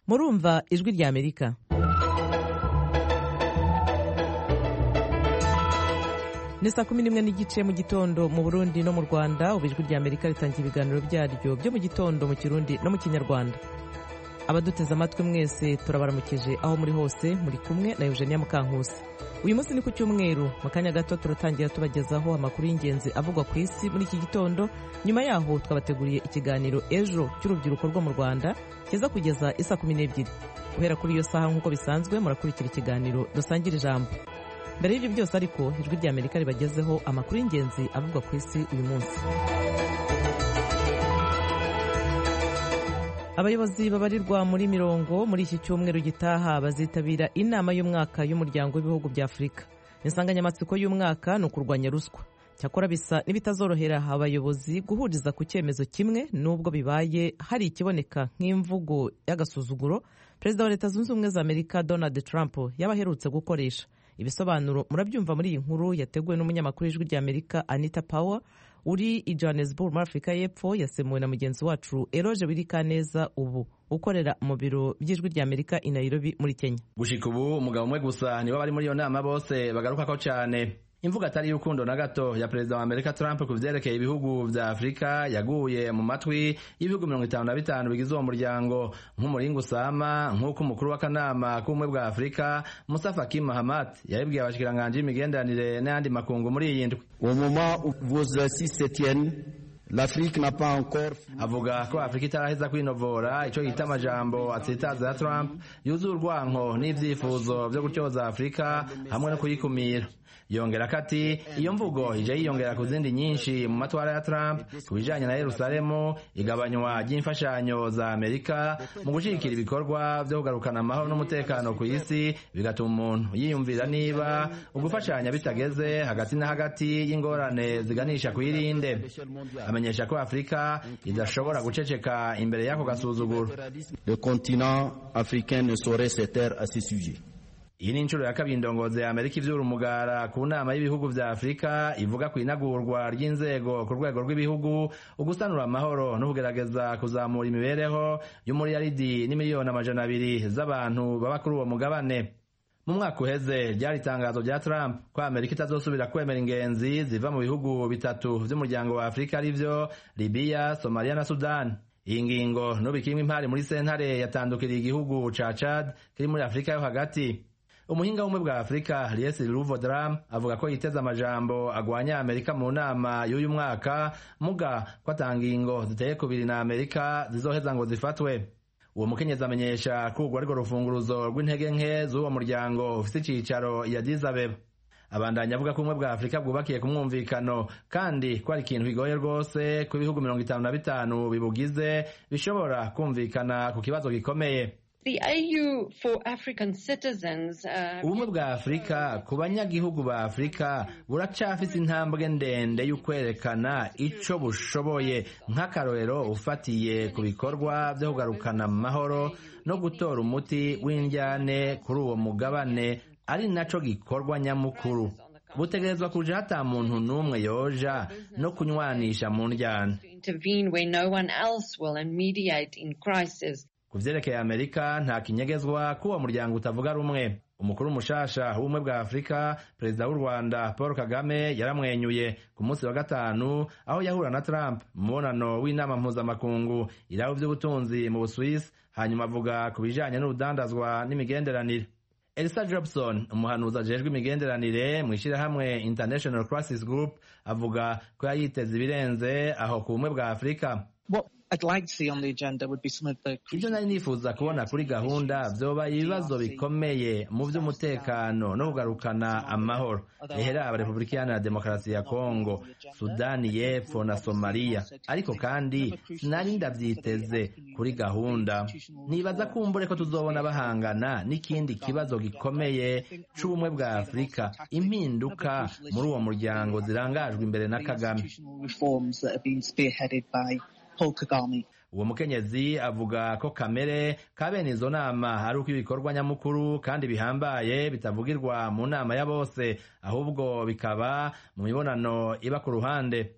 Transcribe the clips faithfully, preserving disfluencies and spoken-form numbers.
murumva ijwi rya Amerika. Ni saa kumi n'imwe n'igice mu gitondo mu Burundi no mu Rwanda. Ubu ijwi rya Amerika ritangira ibiganiro byaryo byo mu gitondo mu Kirundi no mu Kinyarwanda. Abaduteze amatwi mwese turabaramukije aho muri hose, muri kumwe na Eugenia Mukankusi. Uyu munsi ni ku cyumweru, mu kanya gato turatangira tubagezaho amakuru y'ingenzi avugwa ku isi muri iki gitondo. Nyuma yaho twabateguriye ikiganiro ejo cy'urubyiruko rwo mu Rwanda kiza kugeza isa kumi n'ebyiri. Guhera kuri iyo saha nk'uko bisanzwe murakurikira ikiganiro dusangira ijambo. Mbere y'ibyo byose ariko ijwi rya Amerika ribagezeho amakuru y'ingenzi avugwa ku isi uyu munsi. Abayobozi babarirwa muri mirongo muri iki cyumweru gitaha bazitabira inama y'umwaka y'umuryango w'ibihugu bya Afurika. Insanganyamatsiko y'umwaka ni ukurwanya ruswa. Cyakora bisa n'ibitazorohera abayobozi guhuriza ku cyemezo kimwe, nubwo bibaye hari ikiboneka nk'imvugo y'agasuzuguro Perezida wa Leta Zunze Ubumwe za Amerika Donald Trump yabaherutse gukoresha. Ibisobanuro murabyumva muri iyi nkuru yateguwe n'umunyamakuru w'ijwi rya Amerika Anita Power uri i Johannesburg muri Afurika y'Epfo, yasemuwe na mugenzi wacu Eroge Birikaneza ubu ukorera mu biro by'ijwi rya Amerika i Nairobi muri Kenya. Gushika ubu umugabo umwe gusa nibo bari muri iyo nama bose bagaruka ko cyane imvuga atari y'urukundo na gato ya Perezida wa Amerika Trump ku vyerekeye ibihugu vya Afrika yaguye mu matwi y'ibihugu mirongo itanu na bitanu bigize uwo muryango nk'umuringa usama, nk'uko umukuru w'akanama k'ubumwe bwa Afrika Musa Faki Mahamat yabibwiye abashikiranganje imigenderanire n'ayandi makungu muri iyi ndwi. Au moment où vos assises se tiennent, l'Afrique n'a pas encore. Avuga ko Afrika itaraheza kwinovora ico yita amajambo atsitaza ya Trump yuzuye urwanko n'ivyifuzo vyo gutyoza Afrika hamwe no kuyikumira. Yongera kati iyo mvugo ije yiyongera ku zindi nyinshi mu matwara ya Trump kubijanye na Yerusalemu, igabanywa ry'imfashanyo za Amerika mu gushikira ibikorwa vyo kugarukana amahoro n'umutekano ku isi, bigatuma umuntu yiyumvira niba ugufashanya bitageze hagati na hagati y'ingorane ziganisha kwirinde. Amenyesha ko Afrika idashobora guceceka imbere y'ako gasuzuguro. Le continent africain ne saurait se taire à ce sujet. Iyi ni inshuro ya kabiri indongozi ya Amerika ivyura umugara ku nama y'ibihugu vya Afrika ivuga ku inagurwa ry'inzego ku rwego rw'ibihugu, ugusanura amahoro no kugerageza kuzamura imibereho y'umuriyaridi n'imiliyoni amajana abiri z'abantu baba kuri uwo mugabane. Mu mwaka uheze ryari itangazo rya Trump ko Amerika itazosubira kwemera ingenzi ziva mu bihugu bitatu vy'umuryango wa Afrika arivyo Libya, Somalia na Sudan. Iyi ngingo n'ubikimwe impari muri sentare yatandukiriye igihugu ca Chad kiri muri Afrika yo hagati. Umuhinga w'umwe bwa Afrika Liesi Luvodram avuga ko yiteze amajambo agwanya Amerika mu nama y'uyu mwaka, muga ko atangingo ziteye kubiri na Amerika zizoheza ngo zifatwe. Uwo mukenyezi amenyesha ko urwo arirwo rufunguruzo rw'intege nke z'uwo muryango ufise icicaro i Addis Abeba. Abandanya avuga ko ubumwe bwa Afrika bwubakiye ku mwumvikano kandi ko ari ikintu bigoye rwose ko ibihugu mirongo itanu na bitanu bibugize bishobora kumvikana ku kibazo gikomeye. The A U for African citizens. Ubumwe bwa Afrika ku banyagihugu ba Afrika buracafise intambwe ndende y'ukwerekana ico bushoboye, nk'akarorero ufatiye ku bikorwa vyo kugarukana amahoro no gutora umuti w'indyane kuri uwo mugabane, ari naco gikorwa nyamukuru. Butegerezwa kuja hata muntu n'umwe yoja no kunywanisha mu ndyane. Intervene where no one else will and mediate in crisis. Kuvyerekeye Amerika nta kinyegezwa kuwa muryango utavuga rumwe. Umukuru mushasha w'ubumwe bwa Afrika Perezida w'u Rwanda Paul Kagame yaramwenyuye ku munsi wa gatanu aho yahura na Trump mu mubonano w'inama mpuzamakungu iraho vy'ubutunzi mu Busuwisi, hanyuma avuga ku bijanye n'urudandazwa n'imigenderanire. Elsa Jobson, umuhanuzi ajejwe imigenderanire mu ishirahamwe International Crisis Group, avuga ko yayiteze ibirenze aho ku bumwe bwa Afrika. I'd like to see on the agenda would be some of the. Ibyo nari nifuza kubona kuri gahunda vyoba ibibazo bikomeye mu vy'umutekano no kugarukana amahoro. Ehera aba Republika Iharanira Demokarasi ya Kongo, Sudani y'Epfo na Somalia. Ariko kandi sinari ndavyiteze kuri gahunda. Nibaza kumbure ko tuzobona bahangana n'ikindi kibazo gikomeye c'ubumwe bwa Afrika, impinduka muri uwo muryango zirangajwe imbere na Kagame. Paul Kagame. Uwo mukenyezi avuga ko kamere kabene izo nama ari uko ibikorwa nyamukuru kandi bihambaye bitavugirwa mu nama ya bose, ahubwo bikaba mu mibonano iba ku ruhande.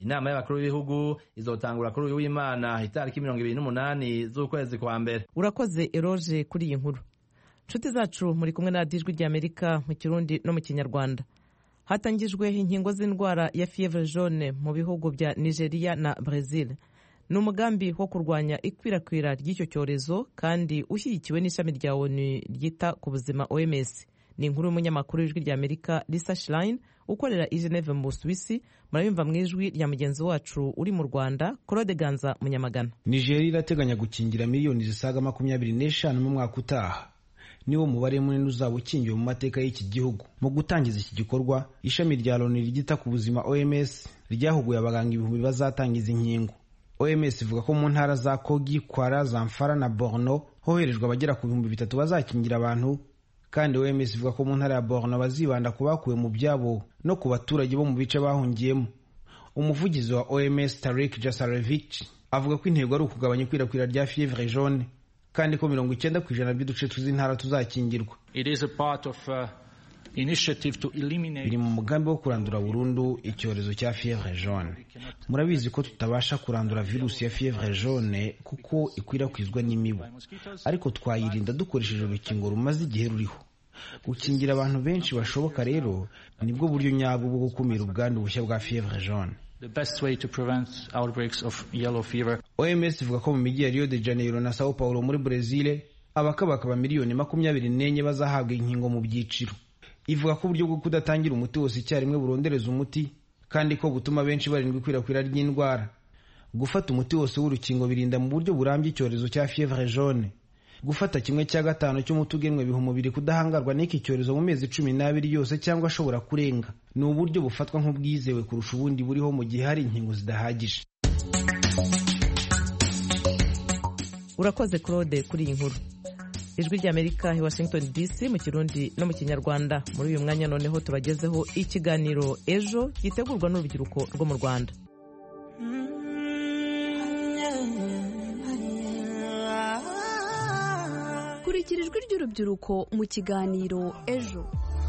inama y'abakuru b'ibihugu izotangura kuri uyu w'Imana itariki mirongo ibiri n'umunani z'ukwezi kwa mbere. Urakoze Eroge kuri iyi nkuru. Nshuti zacu muri kumwe na Ijwi ry'Amerika mu Kirundi no mu Kinyarwanda. Hatangijwe inkingo z'indwara ya fièvre jaune mu bihugu bya Nigeria na Brazil. Ni umugambi wo kurwanya ikwirakwira ry'icyo cyorezo kandi ushyigikiwe n'ishami rya O N U ryita ku buzima O M S. Ni inkuru y'umunyamakuru w'Ijwi ry'Amerika Lisa Schlein ukorera i Geneve mu Busuwisi. Murabimva mu ijwi rya mugenzi wacu uri mu Rwanda Claude Ganza Munyamagana. Nigeria irateganya gukingira miliyoni zisaga makumyabiri n'eshanu mu mwaka utaha. Niwo mubare munini uzaba ukingiwe mu mateka y'iki gihugu. Mu gutangiza iki gikorwa, ishami rya O N U ryita ku buzima O M S ryahuguye abaganga ibihumbi bazatangiza inkingo. O M S ivuga ko mu ntara za Kogi, Kwara, Zamfara na Borno hoherejwe abagera ku bihumbi bitatu bazakingira abantu, kandi O M S ivuga ko mu ntara ya Borno bazibanda ku bakuwe mu byabo no ku baturage bo mu bice bahungiyemo. Umuvugizi wa O M S Tarik Jasarevich avuga ko intego ari ukugabanya ikwirakwira rya fièvre jaune kandi ko mirongo icyenda ku ijana by'uduce tw'intara tuzakingirwa. It is a part of uh, initiative to eliminate. Biri mu mugambi wo kurandura burundu icyorezo cya fièvre jaune. Murabizi ko tutabasha kurandura virusi ya fièvre jaune kuko ikwirakwizwa n'imibu, ariko twayirinda dukoresheje urukingo rumaze igihe ruriho. Gukingira abantu benshi bashoboka rero nibwo buryo nyabwo bwo gukumira ubwandu bushya bwa fièvre jaune. The best way to prevent outbreaks of yellow fever. O M S ivuga ko mu mijyi ya Rio de Janeiro na Sao Paulo muri Brazil abakabakaba miliyoni makumyabiri n'enye bazahabwa inkingo mu byiciro. Ivuga ko uburyo bwo kudatangira umuti wose icyarimwe burondereza umuti kandi ko butuma benshi barindwi ikwirakwira ry'indwara. Gufata umuti wose w'urukingo birinda mu buryo burambye icyorezo cya fièvre jaune. Gufata kimwe cya gatanu cy'umuti ugenwe biha umubiri kudahangarwa n'iki cyorezo mu mezi cumi n'abiri yose cyangwa ashobora kurenga. Ni uburyo bufatwa nk'ubwizewe kurusha ubundi buriho mu gihe hari inkingo zidahagije. Urakoze Claude kuri iyi nkuru. Ijwi ry'Amerika i Washington D C mu Kirundi no mu Kinyarwanda. Muri uyu mwanya noneho tubagezeho ikiganiro Ejo gitegurwa n'urubyiruko rwo mu Rwanda. Kurikira ijwi ry'urubyiruko mu kiganiro Ejo.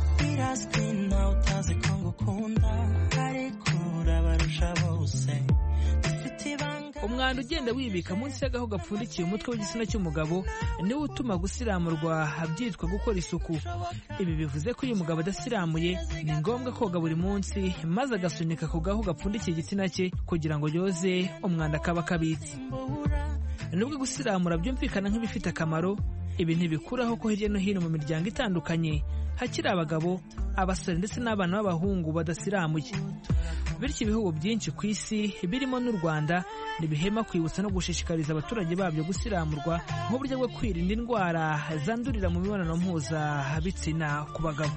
Umwanda ugenda wibika munsi y'agaho gapfundikiye umutwe w'igitsina cy'umugabo niwo utuma gusiramurwa byitwa gukora isuku. Ibi bivuze ko iyo umugabo adasiramuye ni ngombwa koga buri munsi maze agasunika ku gaho gapfundikiye igitsina cye kugira ngo yoze umwanda kaba kabitse. Nubwo gusiramura byumvikana nk'ibifite akamaro, ibi ntibikuraho ko hirya no hino mu miryango itandukanye hakiri abagabo, abasore ndetse n'abana b'abahungu badasiramuye. Bityo ibihugu byinshi ku isi birimo n'u Rwanda ntibihema kwibutsa no gushishikariza abaturage babyo gusiramurwa nk'uburyo bwo kwirinda indwara zandurira mu mibonano mpuzabitsina ku bagabo.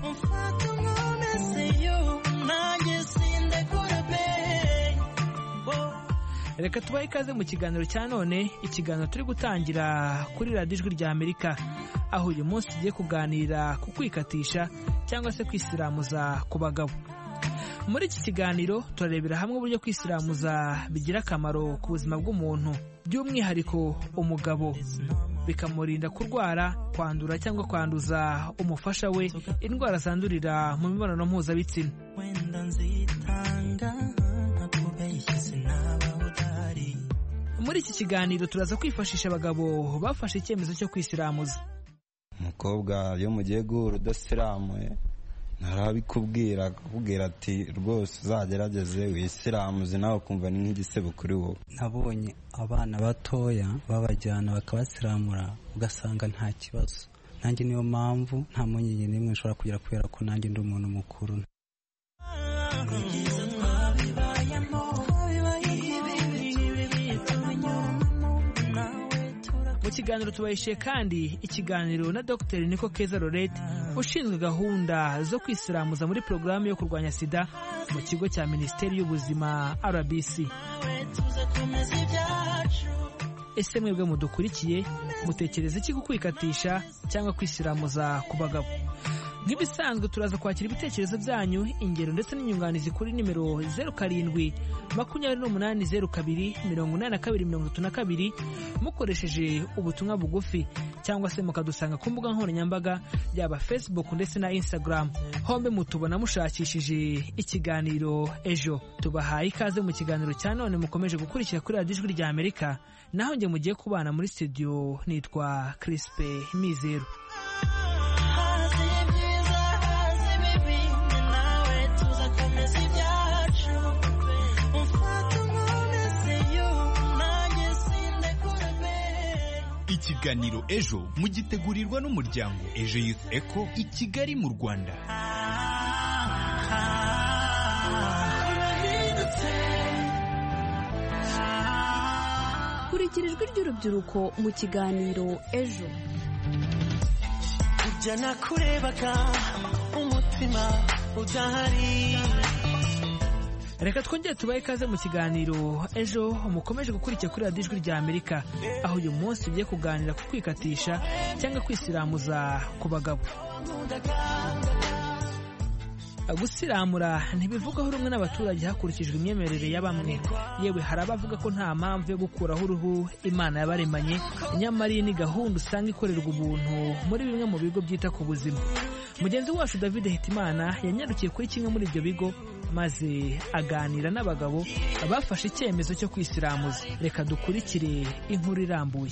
Reka tubahe ikaze mu kiganiro cya none, ikiganiro turi gutangira kuri radiyo Ijwi ry'Amerika, aho uyu munsi tugiye kuganira ku kwikatisha cyangwa se kwisiramuza ku bagabo. Muri iki kiganiro turarebera hamwe uburyo kwisiramuza bigira akamaro ku buzima bw'umuntu, by'umwihariko umugabo, bikamurinda kurwara, kwandura cyangwa kwanduza umufasha we indwara zandurira mu mibonano mpuzabitsina. Muri iki kiganiro turaza kwifashisha abagabo bafashe icyemezo cyo kwisiramuza. Umukobwa iyo mugiye guhura udasiramuye ntarabikubwira, akakubwira ati rwose uzagerageze wisiramuze, nawe ukumva ni nk'igisebo kuri wowe. Nabonye abana batoya babajyana bakabasiramura ugasanga nta kibazo. Nanjye niyo mpamvu nta mpungenge n'imwe nshobora kugira kubera ko nanjye ndi umuntu mukuru. Mu kiganiro tubahishiye kandi ikiganiro na Doctor Niko Keza Lorette ushinzwe gahunda zo kwisiramuza muri porogaramu yo kurwanya sida mu kigo cya Minisiteri y'Ubuzima R B C. Ese mwebwe mudukurikiye mutekereza iki ku kwikatisha cyangwa kwisiramuza ku bagabo? nk'ibisanzwe turaza kwakira ibitekerezo byanyu, ingero ndetse n'inyunganizi kuri nimero zeru karindwi makumyabiri n'umunani zeru kabiri mirongo inani na kabiri mirongo itatu na kabiri mukoresheje ubutumwa bugufi, cyangwa se mukadusanga ku mbuga nkoranyambaga yaba Facebook ndetse na Instagram. Hombe mutubona mushakishije ikiganiro Ejo. Tubahaye ikaze mu kiganiro cya none mukomeje gukurikira kuri Radio Ijwi rya Amerika. Naho nge mugiye kubana muri studio nitwa Crispe Mizero. Ikiganiro Ejo mugitegurirwa n'umuryango Ejo Youth Echo i Kigali mu Rwanda. Kurikira ijwi ry'urubyiruko mu kiganiro Ejo. Ujya nakurebaga umutima udahari. Reka twongere tubaye ikaze mu kiganiro Ejo mukomeje gukurikira kuri Radio Ijwi rya Amerika, aho uyu munsi tugiye kuganira ku kwikatisha cyangwa kwisiramuza ku bagabo. Gusiramura ntibivugaho rumwe n'abaturage hakurikijwe imyemerere ya bamwe, yewe hari abavuga ko nta mpamvu yo gukuraho uruhu Imana yabaremanye, nyamara iyi ni gahunda usanga ikorerwa ubuntu muri bimwe mu bigo byita ku buzima. Mugenzi wacu David Hitimana yanyarukiye kuri kimwe muri ibyo bigo maze aganira n'abagabo bafashe icyemezo cyo kwisiramuza. Reka dukurikire inkuru irambuye.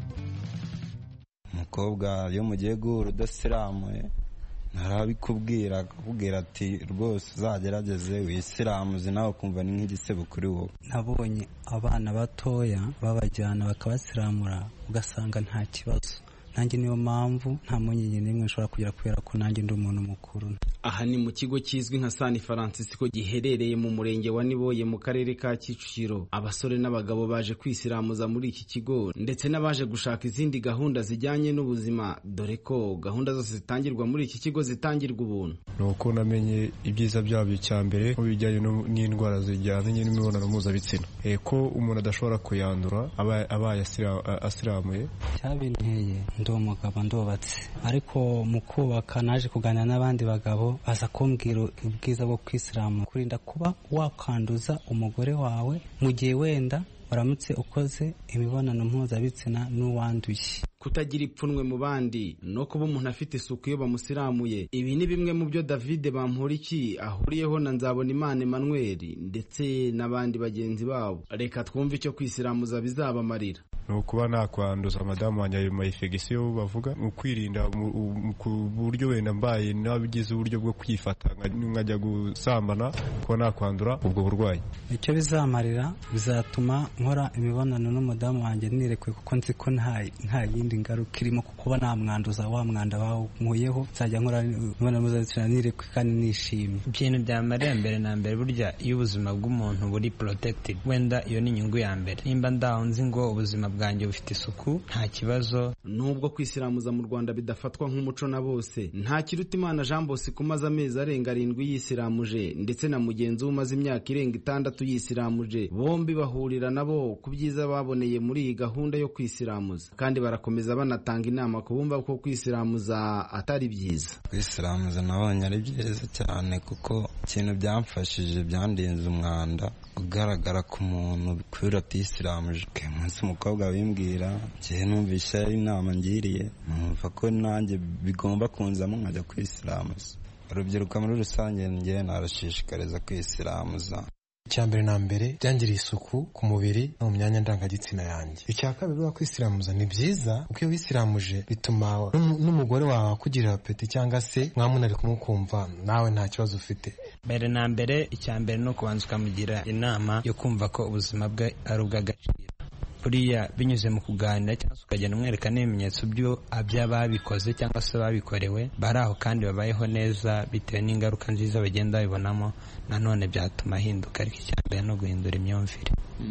Umukobwa iyo mugiye guhura udasiramuye ntarabikubwira akubwira ati rwose uzagerageze wisiramuze nawe ukumva ni nk'igisebo kuri wowe. Nabonye abana batoya babajyana bakabasiramura ugasanga nta kibazo, nanjye niyo mpamvu nta mpungenge n'imwe nshobora kugira kubera ko nanjye ndi umuntu mukuru. Aha ni mu kigo kizwi nka San Francisco giherereye mu murenge wa Niboye mu karere ka Kicukiro. Abasore n'abagabo baje kwisiramuza muri iki kigo ndetse n'abaje gushaka izindi gahunda zijyanye n'ubuzima, dore ko gahunda zose zitangirwa muri iki kigo zitangirwa ubuntu. Nuko namenye ibyiza byabyo cya mbere mu bijyanye n'indwara zijyanye n'imibonano mpuzabitsina, e ko umuntu adashobora kuyandura abaye asiramuye. Cyabinteye ndi umugabo ndubatse, ariko mu kubaka naje kuganira n'abandi bagabo baza kumbwira ubwiza bwo kwisiramu, kurinda kuba wakanduza umugore wawe mu gihe wenda waramutse ukoze imibonano mpuzabitsina n'uwanduye. Kutagira ipfunwe mu bandi no kuba umuntu afite isuku iyo bamusiramuye, ibi ni bimwe mu byo David Bamporiki ahuriyeho na Nzabonimana Emmanuel ndetse n'abandi bagenzi babo. Reka twumve icyo kwisiramuza bizabamarira. No kuba nakwanduza madamu wanjye ayo mayifegisiyo bavuga, ukwirinda ku buryo wenda mbaye nabigize uburyo bwo kwifata nkajya gusambana kuba nakwandura ubwo burwayi. Icyo bizamarira bizatuma nkora imibonano n'umudamu wanjye nirekwe, kuko nzi ko nta nta yindi ngaruka irimo, kuko namwanduza wa mwanda wankuyeho nzajya nkora imibonano mpuzabitsina nirekwe kandi nishimye. Ibintu byamarira mbere na mbere, burya iyo ubuzima bw'umuntu buri protected, wenda iyo ni inyungu ya mbere. Nimba ndaho nzi ngo ubuzima bwanjye bufite isuku nta kibazo. Nubwo kwisiramuza mu Rwanda bidafatwa nk'umuco na bose, nta kiruta Imana Jean Bosco umaze amezi arenga arindwi yisiramuje ndetse na mugenzi we umaze imyaka irenga itandatu yisiramuje, bombi bahurira nabo ku byiza baboneye muri iyi gahunda yo kwisiramuza, kandi barakomeza banatanga inama ku bumva ko kwisiramuza atari byiza. Kwisiramuza nabonye ari byiza cyane, kuko ikintu byamfashije byandinze umwanda ugaragara ku muntu kubera atisiramuje. Umunsi umukobwa wimbwira gihe numvise ari inama ngiriye, numva ko nanjye bigomba kunzamo nkajya kwisiramuza. Urubyiruko muri rusange njye narashishikariza kwisiramuza. Icyambere na mbere byangiriye isuku ku mubiri no mu myanya ndangagitsina yanjye. Icya kabiri wa kwisiramuza ni byiza, uko iyo wisiramuje bituma n'umugore wawe akugirira apeti cyangwa se mwamunari kumukumva nawe nta kibazo ufite. Mbere na mbere icyambere no kubanza ukamugira inama yo kumva ko ubuzima bwe ari ubw'agaciro. Buriya binyuze mu kuganira cyangwa se ukagenda umwereka n'ibimenyetso by'ababikoze cyangwa se babikorewe bari aho kandi babayeho neza bitewe n'ingaruka nziza bagenda babibonamo, nanone byatuma ahinduka. Ariko icyambere no guhindura imyumvire.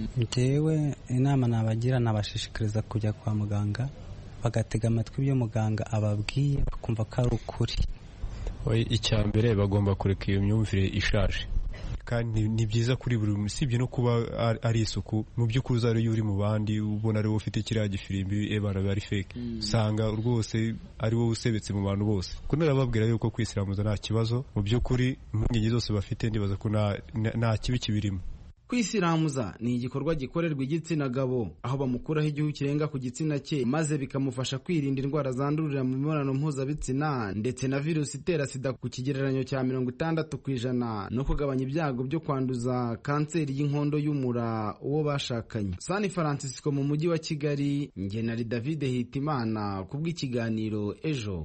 Njyewe inama nabagira, nabashishikariza kujya kwa muganga bagatega amatwi ibyo muganga ababwiye bakumva ko ari ukuri. Icyambere bagomba kureka iyo myumvire ishaje. kandi ni byiza kuri buri muntu, usibye no kuba ari isuku mu by'ukuri uza ariyo uri mu bandi ubona ari wowe ufite kiriya gifirimbi ebana biba ari fake, usanga rwose ari wowe usebetse mu bantu bose. Kuko narababwira yuko kwisiramuza nta kibazo, mu by'ukuri impungenge zose bafite ndibaza ko nta kibi kibirimo. Kwisiramuza ni igikorwa gikorerwa igitsina gabo, aho bamukuraho igihu kirenga ku gitsina cye maze bikamufasha kwirinda indwara zandurira mu mibonano mpuzabitsina ndetse na virusi itera sida ku kigereranyo cya mirongo itandatu ku ijana no kugabanya ibyago byo kwanduza kanseri y'inkondo y'umura uwo bashakanye. San Francisco mu mujyi wa Kigali, nge nari David Hitimana kubw'ikiganiro Ejo.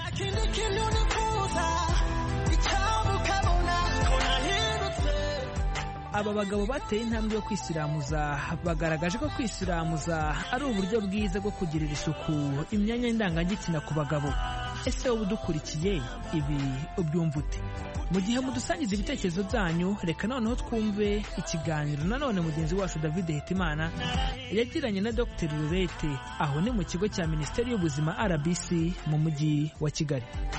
Aba bagabo bateye intambwe yo kwisiramuza bagaragaje ko kwisiramuza ari uburyo bwiza bwo kugirira isuku imyanya ndangagitsina ku bagabo. Ese wowe udukurikiye ibi ubyumva ute? Mu gihe mudusangiza ibitekerezo byanyu, reka noneho twumve ikiganiro nanone mugenzi wacu David Hitimana yagiranye na Doctor Lorette, aho ni mu kigo cya Minisiteri y'Ubuzima R B C mu mujyi wa Kigali.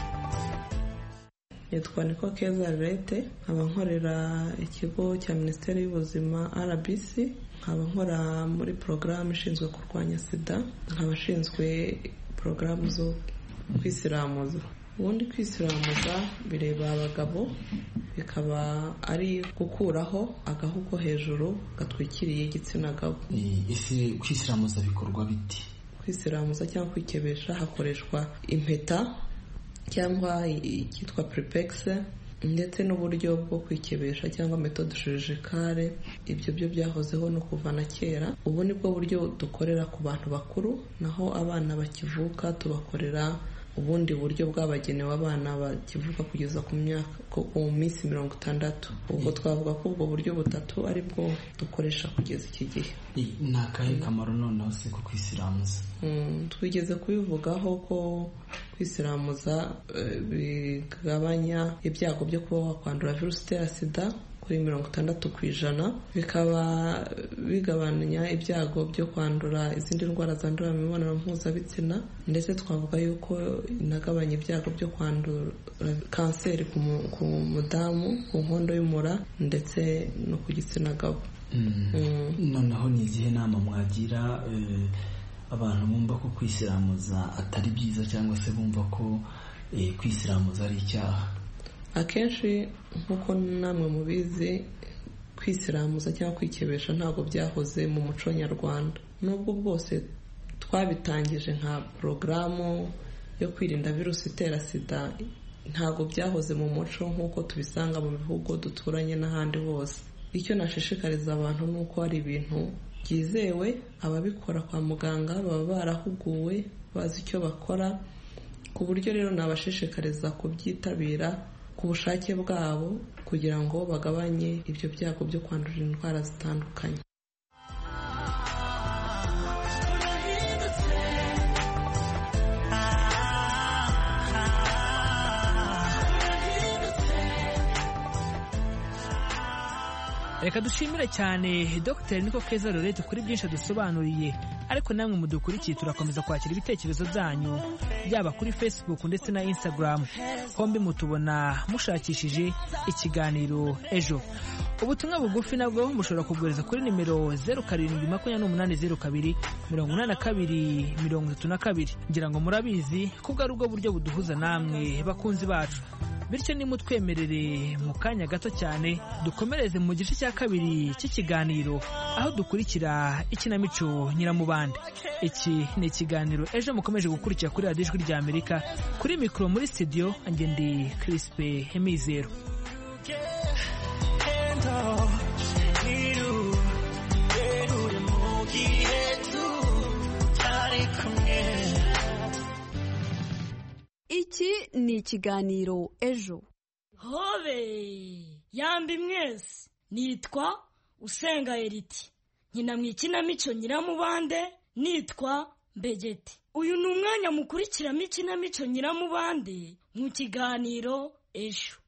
Nitwa Niko Keza Lorette, nkaba nkorera ikigo cya Minisiteri y'Ubuzima R B C, nkaba nkora muri porogaramu ishinzwe kurwanya sida, nkaba ashinzwe porogaramu zo kwisiramuza. Ubundi kwisiramuza bireba abagabo, bikaba ari gukuraho agahu ko hejuru gatwikiriye igitsina gabo. Ese kwisiramuza bikorwa biti? Kwisiramuza cyangwa kwikebesha hakoreshwa impeta cyangwa icyitwa prepex ndetse n'uburyo bwo kwikebesha cyangwa metode chirurgicale. Ibyo byo byahozeho no kuva na kera. Ubu ni bwo buryo dukorera ku bantu bakuru, naho abana bakivuka tubakorera ubundi buryo bwabagenewe abana bakivuka kugeza ku myaka ku minsi mirongo itandatu. Ubwo twavuga ko ubwo buryo butatu ari bwo dukoresha kugeza iki gihe. Ni akahe kamaro noneho se ko kwisiramuza? Twigeze kubivugaho ko kwisiramuza bigabanya ibyago byo kuba wakwandura virusi itera sida kuri mirongo itandatu ku ijana, bikaba bigabanya ibyago byo kwandura izindi ndwara zandurira mu mibonano mpuzabitsina, ndetse twavuga yuko inagabanya ibyago byo kwandura kanseri ku mudamu, ku nkondo y'umura ndetse no ku gitsina gabo. Noneho ni izihe nama mwagira abantu bumva ko kwisiramuza atari byiza cyangwa se bumva ko kwisiramuza ari icyaha? Akenshi nk'uko namwe mubizi, kwisiramuza cyangwa kwikebesha ntabwo byahoze mu muco nyarwanda. Nubwo bwose twabitangije nka porogaramu yo kwirinda virusi itera sida, ntabwo byahoze mu muco nk'uko tubisanga mu bihugu duturanye n'ahandi hose. Icyo nashishikariza abantu ni uko ari ibintu byizewe, ababikora kwa muganga baba barahuguwe, bazi icyo bakora, ku buryo rero nabashishikariza kubyitabira ku bushake bwabo kugira ngo bagabanye ibyo byago byo kwandura indwara zitandukanye. Reka dushimire cyane Dr Niko Keza Lorette kuri byinshi dusobanuriye, ariko namwe mudukurikiye turakomeza kwakira ibitekerezo byanyu byaba kuri Facebook ndetse na Instagram, hombi mutubona mushakishije ikiganiro Ejo. Ubutumwa bugufi nabwo mushobora kubwohereza kuri nimero zeru karindwi makumyabiri n'umunani zeru kabiri mirongo inani na kabiri mirongo itatu na kabiri. Ngira ngo murabizi ko bwari ubwo buryo buduhuza namwe bakunzi bacu. Bityo nimutwemerere mu kanya gato cyane dukomereze mu gice cya kabiri cy'ikiganiro, aho dukurikira ikinamico Nyiramubande. Iki ni ikiganiro Ejo mukomeje gukurikira kuri radiyo Ijwi rya Amerika. Kuri mikoro muri studio njye ndi Crispe Hemizero. Iki ni ikiganiro Ejo. Hobe yambi mwese, nitwa Usenga Eriti, nkina mu ikinamico Nyiramubande nitwa Mbegeti. Uyu ni umwanya mukurikiramo ikinamico Nyiramubande mu kiganiro Ejo.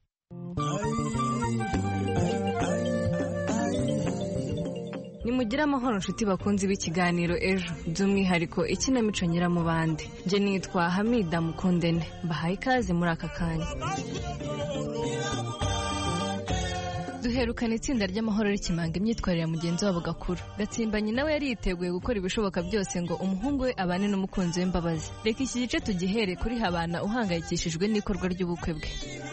Nimugire amahoro nshuti bakunzi b'ikiganiro Ejo, by'umwihariko ikinamico Nyiramubande. Nje nitwa Hamida Mukundene, mbahaye ikaze muri aka kanya. duherukana itsinda ry'amahoro rikimanga imyitwarire ya mugenzi wabo Gakuru. Gatsimbanyi nawe yari yiteguye gukora ibishoboka byose ngo umuhungu we abane n'umukunzi we Mbabazi. Reka iki gice tugihere kuri Habana uhangayikishijwe n'ikorwa ry'ubukwe bwe.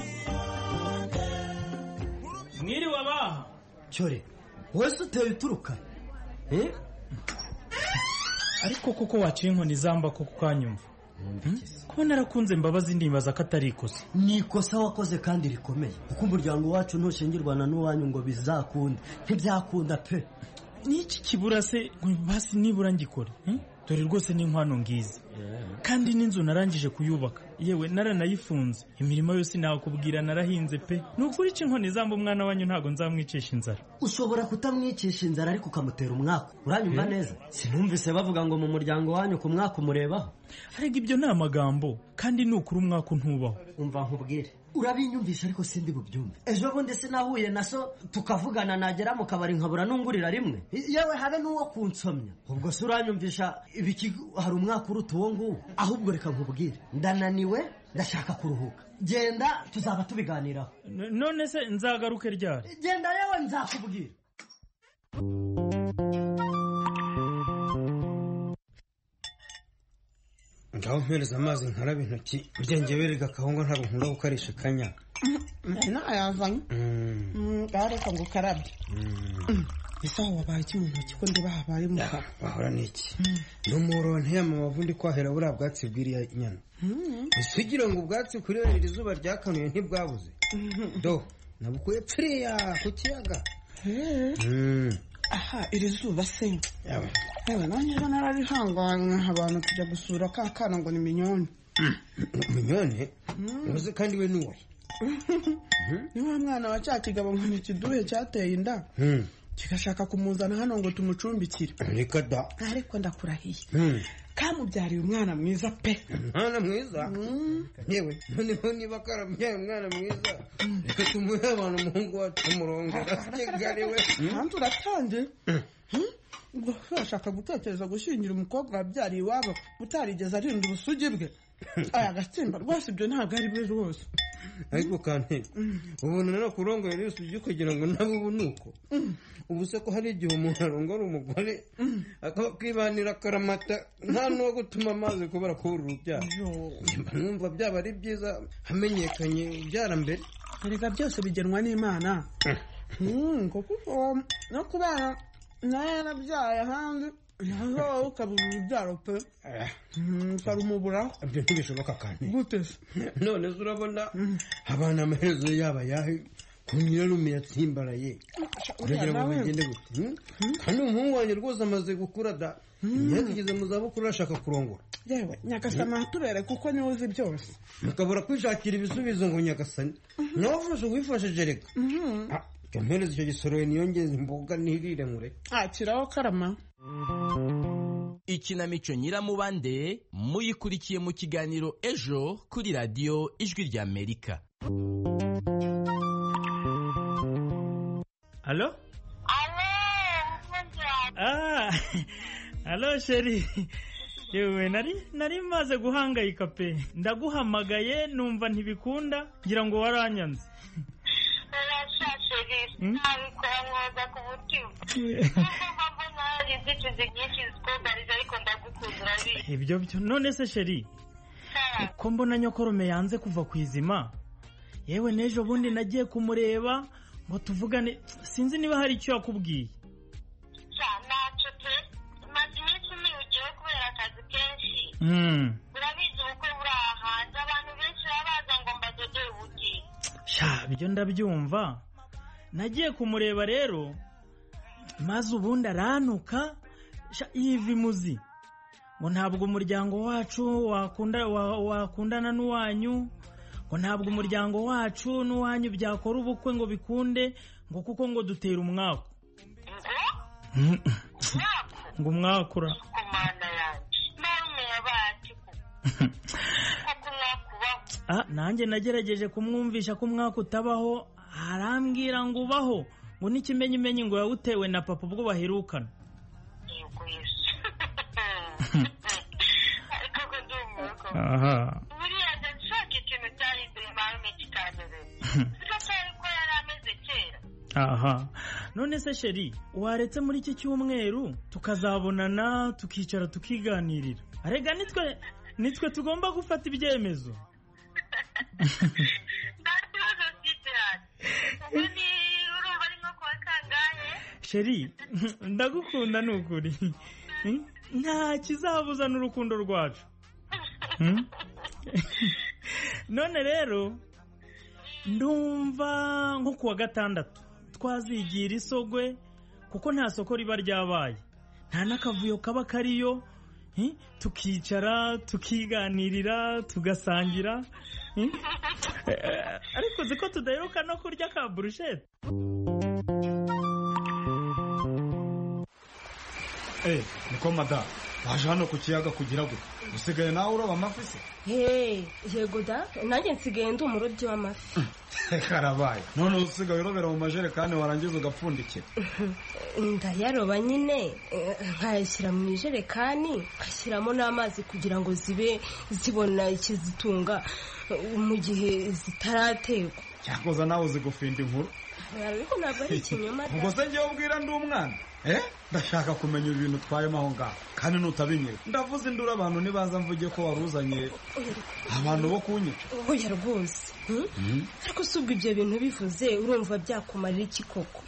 Mwiriwe abaha cyore wese uteye uturuka eh ariko koko waciye inkoni zamba koko kanyumva kuba narakunze Mbabazi ndimbaza ko atari ikosa. Ni ikosa wakoze kandi rikomeye kuko umuryango wacu ntushingirwana n'uwanyu ngo bizakunda ntibyakunda pe. N'iki kibura se basi nibura ngikore dore rwose n'inkwano ngizi kandi n'inzu narangije kuyubaka yewe naranayifunze imirimo yose nakubwira narahinze pe. Nukuri iki inkoni zamba umwana wanyu ntago nzamwicisha inzara. Ushobora kutamwicisha inzara ariko ukamutera umwaka. Uranyumva neza? Sinumvise bavuga ngo mu muryango wanyu ku mwaka umurebaho. Arega ibyo ni amagambo kandi nukuri umwaka ntubaho. Umva nkubwire urabinyumvisha ariko sindi bubyumve. Ejo bundi sinahuye naso tukavugana nagera mu kabari nkabura nungurira rimwe yewe habe n'uwo kunsomya. Ubwo se uranyumvisha ibiki hari umwaka uruta uwo nguwo. Ahubwo reka nkubwire ndananiwe ndashaka kuruhuka. Genda tuzaba tubiganiraho. None se nzagaruke ryari? Genda yewe nzakubwira. Ngaho mpereza amazi nkarabe intoki byenge berega kahongo ntabwo nkunda gukarisha kanya. Na ayavanye. Mm. Gareka ngo karabye. Isaho wabaye iki mu ntoki ko ndiba habaye mu. Bahora niki? No muronte amavundi kwahera bura bwatsi bwiriya inyana. Bisugira ngo ubwatsi kurera izuba ryakanuye ntibwabuze. Do nabukuye pfiriya ku kiyaga. Aha iri zuba se. Yawe. Ewe nanye nararihanganye abantu kujya gusura ka kana ngo ni minyone. Minyone? Uze kandi we nuwe. Ni wa mwana wa cyakigabo ngo ni kiduhe cyateye inda. Kigashaka kumuzana hano ngo tumucumbikire. Reka da. Ariko ndakurahiye. Kamubyariye umwana mwiza pe. Umwana mwiza? Yewe noneho niba karabyaye umwana mwiza reka tumuhe abantu umuhungu wacu umurongora Kigali we. Kandi uratanze. Ubwo urashaka gutekereza gushingira umukobwa wabyariye iwabo utarigeze arinda ubusugi bwe. Aya gatsimba rwose ibyo ntabwo ari byo rwose. Ariko kandi ubona no kurongora rero usugi kugira ngo nabo ubunuko. Ubu se ko hari igihe umuntu arongora umugore akakwibanira karamata nta no gutuma amazi kubara kubura urubyaro. Numva byaba ari byiza hamenyekanye ubyara mbere. Erega byose bigenwa n'Imana. Mm kuko no kubana narabyaye handi yaho ukabura urubyaro pe. Karumubura ibyo ntibishoboka kandi. Gute none urabona abana amaherezo yaba yahe kunyira rume yatsimbaraye kugira ngo bigende gute. Kandi umuhungu wanjye rwose amaze gukura da yageze mu zabukuru ashaka kurongora. Yewe Nyagasani turere kuko niwe uzi byose. Mukabura kwishakira ibisubizo ngo Nyagasani nawafashe wifashije reka. Kampereza icyo gisoro niyongeze imboga nirire nkure. Akiraho karama. Ikinamico Nyiramubande muyikurikiye mu kiganiro ejo kuri radio Ijwi rya Amerika. Allo? Ah, allo sheri. Yewe nari nari maze guhangayika pe. Ndaguhamagaye numva ntibikunda ngira ngo waranyanze. Ibyo byo none se sheri ko mbona nyokorome yanze kuva kwizima. Yewe nejo bundi nagiye kumureba ngo tuvugane sinzi niba hari icyo yakubwiye. Nacho pe maze iminsi niugiye kubera akazi kenshi. Urabizi uko burahanze abantu benshi babaza ngo mbadode ubuki. Sha byo ndabyumva. Nagiye kumureba rero maze ubundi aranuka yivi muzi ngo ntabwo umuryango wacu wakunda wakundana n'uwanyu ngo ntabwo umuryango wacu n'uwanyu byakora ubukwe ngo bikunde ngo kuko ngo dutera umwaka ngo umwakura komanda yanjye none yabati kuko umwakuba. Ah nanjye nagerageje kumwumvisha ko umwaka utabaho arambwira ngo ubaho ngo n'ikimenyimenyi ngo yawutewe na papa ubwo baherukana. Aha. Buriya ndashaka ikintu cyahindura environment cyane rero. Siko ko yari ameze kera. aha none se sheri waretse muri iki cyumweru tukazabonana tukicara tukiganirira arega nitwe nitwe tugomba gufata ibyemezo sheri ndagukunda nukuri nta kizabuza n'urukundo rwacu none rero ndumva nko kuwa gatandatu twazigira isogwe kuko nta soko riba ryabaye nta n'akavuyo kaba kariyo tukicara tukiganirira tugasangira ariko uzi ko tudaheruka no kurya ka burushete Eh, niko mada waje hano ku kiyaga kugira gute usigaye nawe uroba amafi se? Hey, yego da nanjye nsigaye ndi umurobyi w'amafi. Karabaye none usigaye urobera mu majerekani warangiza ugapfundikira. Ndayaroba nyine nkayashyira mu ijerekani nkashyiramo n'amazi kugira ngo zibe zibona ikizitunga mu gihe zitaratekwa. Cyakoza nawe uzigufinda inkuru. Ariko ntabwo ari ikinyoma. Ubwo se ngiye ubwira ndi umwana. Eh ndashaka kumenya ibintu twayemo aho ngaho kandi nutabinyere ndavuze indura abantu nibaza mvuge ko waruzanye abantu bo kunyica. Oya rwose ariko subwo ibyo bintu bivuze urumva byakumarira iki koko?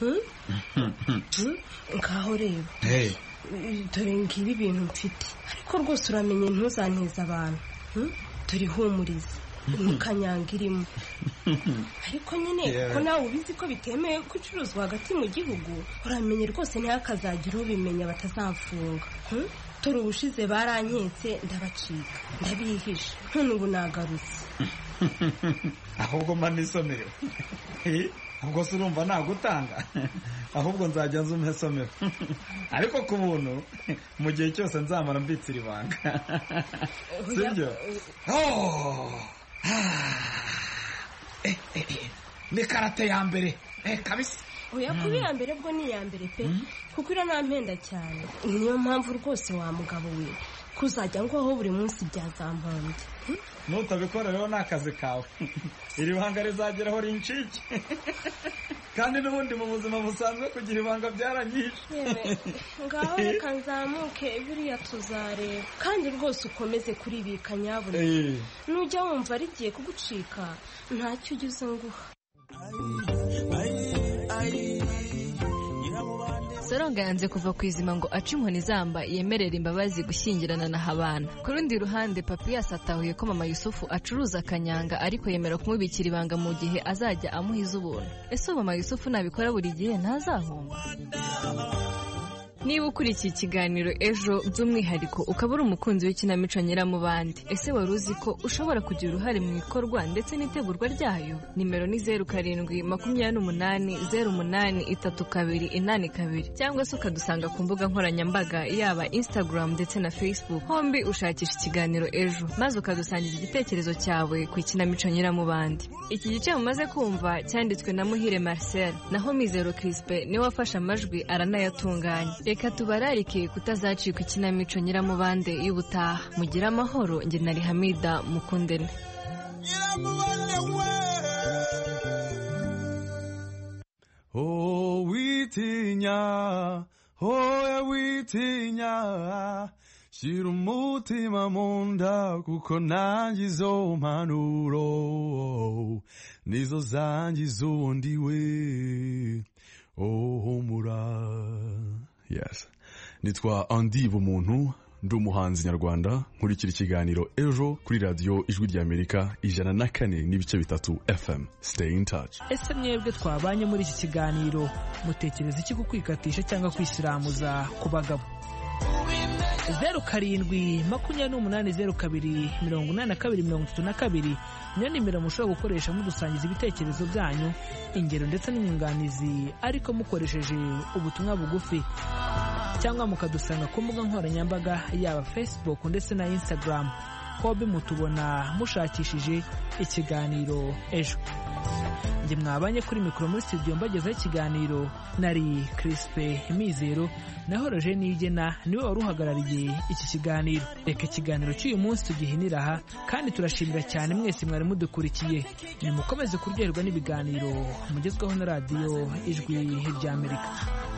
Ngaho rero dore ngibi ibintu mfite ariko rwose uramenye ntuzantiza abantu turihumuriza mukanyanga irimo ariko nyine ko nawe ubizi ko bitemewe gucuruzwa hagati mu gihugu uramenye rwose ntihakazagira ubimenya batazamfunga. Turi ubushize baranketse ndabacika ndabihisha none ubu nagarutse ahubwo mani isomero ahubwo se urumva nagutanga ahubwo nzajya nza umpe somero ariko ku buntu mu gihe cyose nzamara mbitsira ibanga sibyo? Ni karate ya mbere kabisa. Oya kuba iya mbere bwo ni iya mbere pe kuko iranampenda cyane niyo mpamvu rwose wa mugabo we kuzajya ngaho buri munsi byazampombye. Nutabikora rero ni akazi kawe iri banga rizageraho rincike kandi n'ubundi mu buzima busanzwe kugira ibanga byaranyishe. Ngaho reka nzamuke buriya tuzareba kandi rwose ukomeze kuribika nyabuna nujya wumva rigiye kugucika ntacyo ugize nguha. Soronga yanze kuva ku izima ngo ace inkoni zamba yemerera imbabazi gushyingirana na Habana. Ku rundi ruhande Papiyasi atahuye ko mama Yusufu acuruza akanyanga ariko yemera kumubikira ibanga mu gihe azajya amuhiza ubuntu. Ese mama Yusufu nabikora buri gihe ntazahomba? Niba ukurikiye ikiganiro ejo by'umwihariko ukaba uri umukunzi w'ikinamico Nyiramubande, ese wari uzi ko ushobora kugira uruhare mu ikorwa ndetse n'itegurwa ryayo? Nimero ni zeru karindwi makumyabiri n'umunani zeru umunani itatu kabiri inani kabiri cyangwa se ukadusanga ku mbuga nkoranyambaga yaba Instagram ndetse na Facebook, hombi ushakisha ikiganiro ejo maze ukadusangiza igitekerezo cyawe ku ikinamico Nyiramubande. Iki gice mumaze kumva cyanditswe na Muhire Marcel naho Mizero Crispe niwe wafashe amajwi aranayatunganya. Reka tubararike kutazacika ikinamico Nyiramubande y'ubutaha. Mugira amahoro, njye nari Hamida Mukundene. Oh witinya, oh witinya, shira umutima munda kuko nangiza impanuro nizo zangiza undi we. Oh humura. Yes. Nitwa Andy Bumuntu, ndi umuhanzi nyarwanda, nkurikira ikiganiro ejo kuri radio Ijwi ry'Amerika ijana na kane n'ibice bitatu F M. Stay in touch. Ese mwebwe twabanye muri iki kiganiro mutekereza iki kukwikatisha cyangwa kwisiramuza ku bagabo? zeru karindwi makumyabiri n'umunani zeru kabiri mirongo inani na kabiri mirongo itatu na kabiri niyo nimero mushobora gukoresha mudusangiza ibitekerezo byanyu, ingero ndetse n'inyunganizi ariko mukoresheje ubutumwa bugufi, cyangwa mukadusanga ku mbuga nkoranyambaga yaba Facebook ndetse na Instagram, hobi mutubona mushakishije ikiganiro ejo. njye mwabanye kuri mikoro muri studio mbagezaho ikiganiro nari Crispe Mizero naho Roger Nigena niwe wari uhagarariye iki kiganiro. Reka ikiganiro cy'uyu munsi tugihinira aha kandi turashimira cyane mwese mwari mudukurikiye. Nimukomeze kuryoherwa n'ibiganiro mugezweho na radiyo Ijwi ry'Amerika.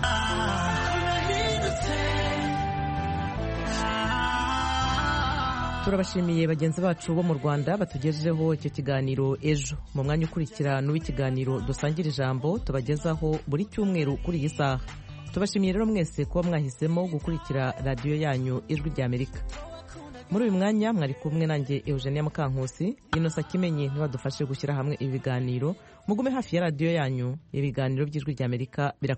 turabashimiye bagenzi bacu bo mu Rwanda batugejejeho icyo kiganiro ejo. Mu mwanya ukurikira n'uw'ikiganiro dusangira ijambo tubagezaho buri cyumweru kuri iyi saha. Tubashimiye rero mwese kuba mwahisemo gukurikira radiyo yanyu Ijwi ry'Amerika. Muri uyu mwanya mwari kumwe nanjye Eugenia Mukankusi. Innocent Kimenyi niwe wadufashe gushyira hamwe ibi biganiro. Mugume hafi ya radiyo yanyu, ibiganiro by'Ijwi ry'Amerika.